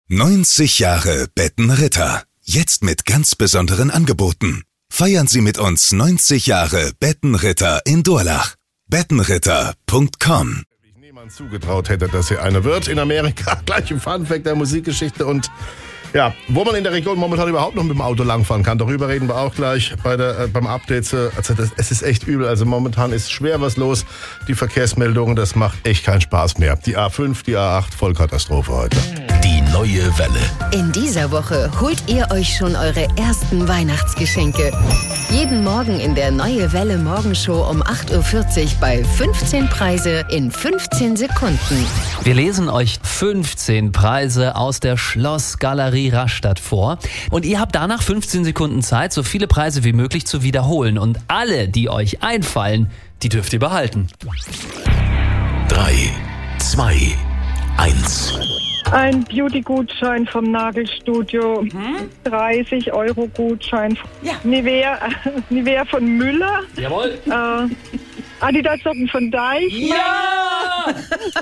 90 Jahre Bettenritter. Jetzt mit ganz besonderen Angeboten. Feiern Sie mit uns 90 Jahre Bettenritter in Durlach. Bettenritter.com. Niemand zugetraut hätte, dass sie eine wird. In Amerika gleich im Funfact der Musikgeschichte und ja, wo man in der Region momentan überhaupt noch mit dem Auto langfahren kann. Darüber reden wir auch gleich beim Update. Also es ist echt übel. Also momentan ist schwer was los. Die Verkehrsmeldungen, das macht echt keinen Spaß mehr. Die A5, die A8, Vollkatastrophe heute. Die neue Welle. In dieser Woche holt ihr euch schon eure ersten Weihnachtsgeschenke. Jeden Morgen in der Neue Welle Morgenshow um 8.40 Uhr bei 15 Preise in 15 Sekunden. Wir lesen euch 15 Preise aus der Schlossgalerie Rastatt vor. Und ihr habt danach 15 Sekunden Zeit, so viele Preise wie möglich zu wiederholen. Und alle, die euch einfallen, die dürft ihr behalten. 3, 2, 1. Ein Beauty-Gutschein vom Nagelstudio, 30-Euro-Gutschein, ja. Nivea von Müller, Jawohl. Adidas-Socken von Deich. Ja!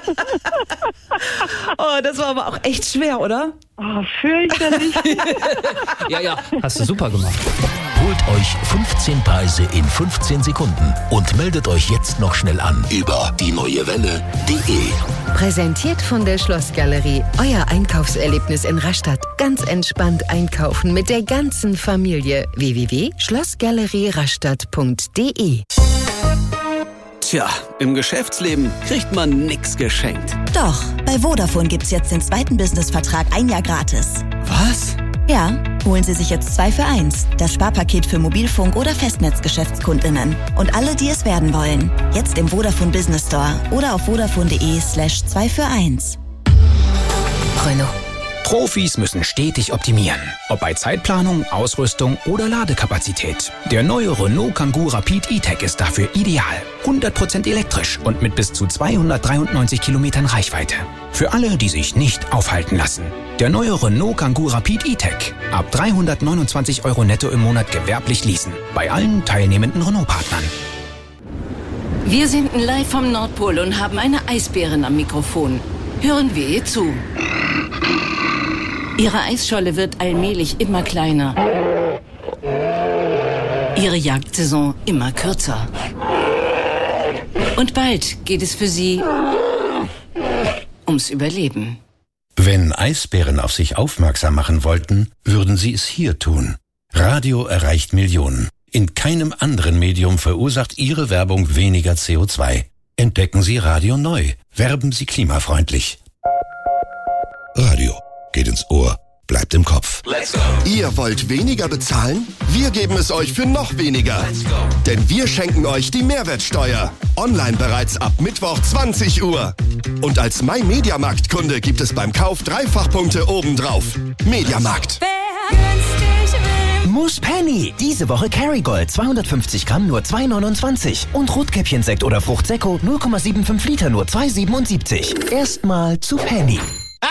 Oh, das war aber auch echt schwer, oder? Oh, fürchterlich. Ja, hast du super gemacht. Holt euch 15 Preise in 15 Sekunden und meldet euch jetzt noch schnell an über dieneuewelle.de. Präsentiert von der Schlossgalerie. Euer Einkaufserlebnis in Rastatt. Ganz entspannt einkaufen mit der ganzen Familie. www.schlossgalerierastatt.de. Tja, im Geschäftsleben kriegt man nix geschenkt. Doch, bei Vodafone gibt's jetzt den zweiten Businessvertrag 1 Jahr gratis. Was? Ja, holen Sie sich jetzt 2 für 1. Das Sparpaket für Mobilfunk- oder Festnetzgeschäftskundinnen. Und alle, die es werden wollen. Jetzt im Vodafone Business Store oder auf vodafone.de/2 für 1. Renault. Profis müssen stetig optimieren. Ob bei Zeitplanung, Ausrüstung oder Ladekapazität. Der neue Renault Kangoo Rapid E-Tech ist dafür ideal. 100% elektrisch und mit bis zu 293 Kilometern Reichweite. Für alle, die sich nicht aufhalten lassen. Der neue Renault Kangoo Rapid E-Tech. Ab 329 Euro netto im Monat gewerblich leasen. Bei allen teilnehmenden Renault-Partnern. Wir senden live vom Nordpol und haben eine Eisbärin am Mikrofon. Hören wir ihr zu. Ihre Eisscholle wird allmählich immer kleiner. Ihre Jagdsaison immer kürzer. Und bald geht es für sie ums Überleben. Wenn Eisbären auf sich aufmerksam machen wollten, würden sie es hier tun. Radio erreicht Millionen. In keinem anderen Medium verursacht Ihre Werbung weniger CO2. Entdecken Sie Radio neu. Werben Sie klimafreundlich. Radio geht ins Ohr, bleibt im Kopf. Let's go. Ihr wollt weniger bezahlen? Wir geben es euch für noch weniger. Denn wir schenken euch die Mehrwertsteuer. Online bereits ab Mittwoch 20 Uhr. Und als MyMediaMarkt-Kunde gibt es beim Kauf 3 Fachpunkte obendrauf. Mediamarkt. Mousse Penny. Diese Woche Kerrygold 250 Gramm nur 2,29. Und Rotkäppchensekt oder Fruchtsekko 0,75 Liter nur 2,77. Erstmal zu Penny.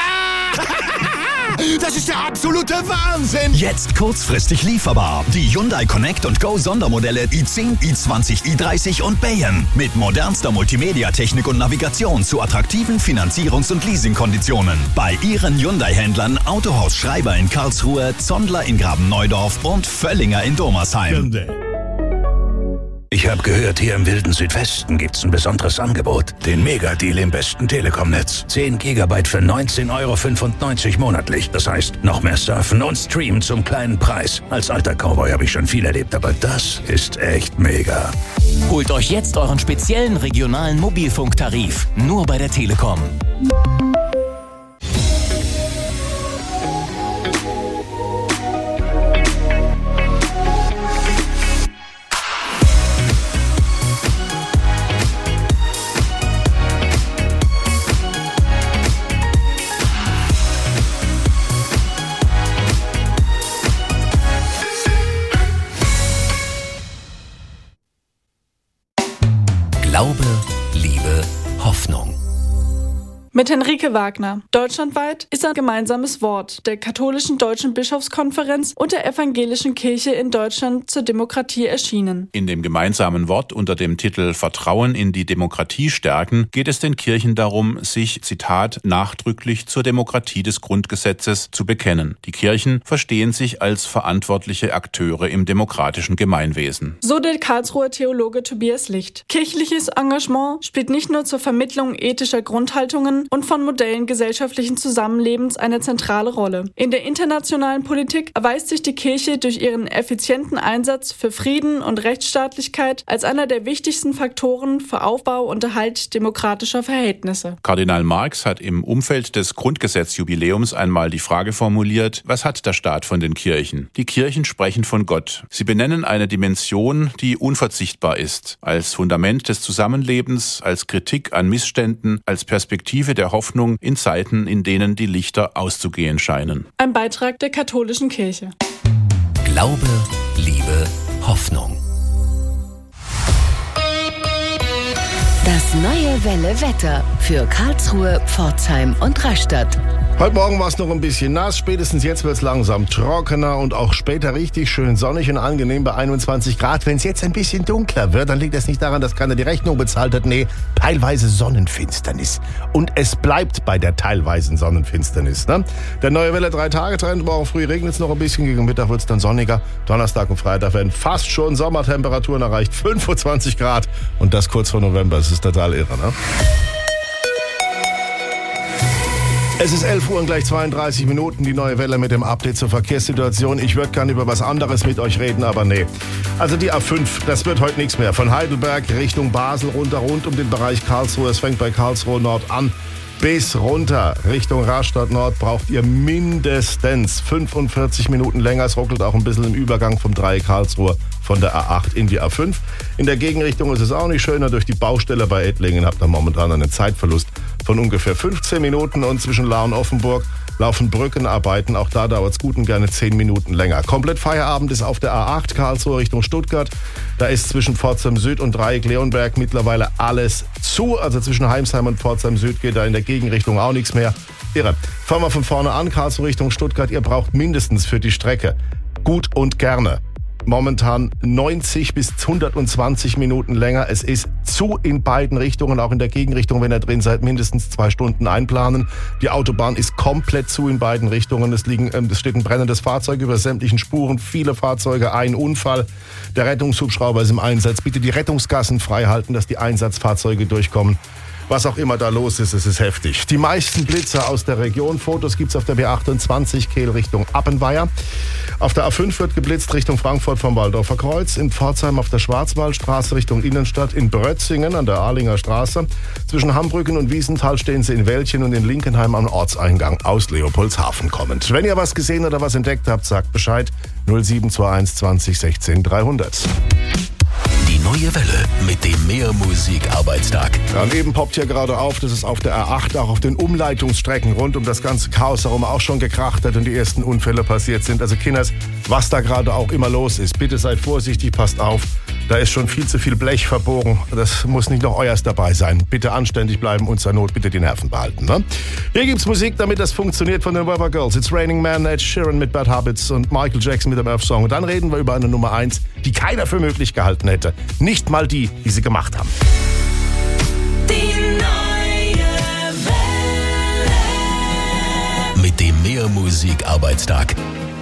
Das ist der absolute Wahnsinn! Jetzt kurzfristig lieferbar. Die Hyundai Connect und Go Sondermodelle i10, i20, i30 und Bayern. Mit modernster Multimedia-Technik und Navigation zu attraktiven Finanzierungs- und Leasingkonditionen. Bei Ihren Hyundai-Händlern Autohaus Schreiber in Karlsruhe, Zondler in Graben-Neudorf und Völlinger in Domersheim. Hyundai. Ich habe gehört, hier im wilden Südwesten gibt's ein besonderes Angebot. Den Megadeal im besten Telekom-Netz. 10 Gigabyte für 19,95 € monatlich. Das heißt, noch mehr surfen und streamen zum kleinen Preis. Als alter Cowboy habe ich schon viel erlebt, aber das ist echt mega. Holt euch jetzt euren speziellen regionalen Mobilfunktarif. Nur bei der Telekom. Glaube, Liebe, Hoffnung. Mit Henrike Wagner. Deutschlandweit ist ein gemeinsames Wort der katholischen Deutschen Bischofskonferenz und der evangelischen Kirche in Deutschland zur Demokratie erschienen. In dem gemeinsamen Wort unter dem Titel Vertrauen in die Demokratie stärken geht es den Kirchen darum, sich, Zitat, nachdrücklich zur Demokratie des Grundgesetzes zu bekennen. Die Kirchen verstehen sich als verantwortliche Akteure im demokratischen Gemeinwesen. So der Karlsruher Theologe Tobias Licht. Kirchliches Engagement spielt nicht nur zur Vermittlung ethischer Grundhaltungen und von Modellen gesellschaftlichen Zusammenlebens eine zentrale Rolle. In der internationalen Politik erweist sich die Kirche durch ihren effizienten Einsatz für Frieden und Rechtsstaatlichkeit als einer der wichtigsten Faktoren für Aufbau und Erhalt demokratischer Verhältnisse. Kardinal Marx hat im Umfeld des Grundgesetzjubiläums einmal die Frage formuliert: Was hat der Staat von den Kirchen? Die Kirchen sprechen von Gott. Sie benennen eine Dimension, die unverzichtbar ist, als Fundament des Zusammenlebens, als Kritik an Missständen, als Perspektive der Hoffnung in Zeiten, in denen die Lichter auszugehen scheinen. Ein Beitrag der katholischen Kirche. Glaube, Liebe, Hoffnung. Das neue Welle Wetter für Karlsruhe, Pforzheim und Rastatt. Heute Morgen war es noch ein bisschen nass, spätestens jetzt wird es langsam trockener und auch später richtig schön sonnig und angenehm bei 21 Grad. Wenn es jetzt ein bisschen dunkler wird, dann liegt es nicht daran, dass keiner die Rechnung bezahlt hat. Nee, teilweise Sonnenfinsternis. Und es bleibt bei der teilweisen Sonnenfinsternis. Ne? Der neue Welle 3-Tage-Trend, morgen früh regnet es noch ein bisschen, gegen Mittag wird es dann sonniger. Donnerstag und Freitag werden fast schon Sommertemperaturen erreicht, 25 Grad. Und das kurz vor November, das ist total irre, ne? Es ist 11 Uhr und gleich 32 Minuten, die neue Welle mit dem Update zur Verkehrssituation. Ich würde gerne über was anderes mit euch reden, aber nee. Also die A5, das wird heute nichts mehr. Von Heidelberg Richtung Basel runter, rund um den Bereich Karlsruhe. Es fängt bei Karlsruhe Nord an. Bis runter Richtung Rastatt Nord braucht ihr mindestens 45 Minuten länger. Es ruckelt auch ein bisschen im Übergang vom Dreieck Karlsruhe von der A8 in die A5. In der Gegenrichtung ist es auch nicht schöner. Durch die Baustelle bei Ettlingen habt ihr momentan einen Zeitverlust von ungefähr 15 Minuten. Und zwischen Lahr und Offenburg laufen Brückenarbeiten. Auch da dauert es gut und gerne 10 Minuten länger. Komplett Feierabend ist auf der A8 Karlsruhe Richtung Stuttgart. Da ist zwischen Pforzheim Süd und Dreieck Leonberg mittlerweile alles zu. Also zwischen Heimsheim und Pforzheim Süd geht da in der Gegenrichtung auch nichts mehr. Irre. Fangen wir von vorne an. Karlsruhe Richtung Stuttgart. Ihr braucht mindestens für die Strecke gut und gerne momentan 90 bis 120 Minuten länger. Es ist zu in beiden Richtungen, auch in der Gegenrichtung, wenn ihr drin seid, mindestens 2 Stunden einplanen. Die Autobahn ist komplett zu in beiden Richtungen. Es steht ein brennendes Fahrzeug über sämtlichen Spuren, viele Fahrzeuge, ein Unfall. Der Rettungshubschrauber ist im Einsatz. Bitte die Rettungsgassen frei halten, dass die Einsatzfahrzeuge durchkommen. Was auch immer da los ist, es ist heftig. Die meisten Blitzer aus der Region. Fotos gibt's auf der B28 Kehl Richtung Appenweier. Auf der A5 wird geblitzt Richtung Frankfurt vom Waldorfer Kreuz. In Pforzheim auf der Schwarzwaldstraße Richtung Innenstadt. In Brötzingen an der Ahlinger Straße. Zwischen Hambrücken und Wiesenthal stehen sie in Wäldchen und in Linkenheim am Ortseingang aus Leopoldshafen kommend. Wenn ihr was gesehen oder was entdeckt habt, sagt Bescheid. 0721 20 16 300. Die neue Welle mit dem Mehrmusik-Arbeitstag. Daneben poppt hier gerade auf, dass es auf der A8 auch auf den Umleitungsstrecken rund um das ganze Chaos herum auch schon gekracht hat und die ersten Unfälle passiert sind. Also Kinders, was da gerade auch immer los ist, bitte seid vorsichtig, passt auf. Da ist schon viel zu viel Blech verbogen. Das muss nicht noch euers dabei sein. Bitte anständig bleiben und zur Not bitte die Nerven behalten. Ne? Hier gibt's Musik, damit das funktioniert von den Weather Girls. It's Raining Man, Ed Sheeran mit Bad Habits und Michael Jackson mit dem Earth Song. Und dann reden wir über eine Nummer 1, die keiner für möglich gehalten hätte. Nicht mal die sie gemacht haben. Die neue Welle. Mit dem Mehrmusik-Arbeitstag.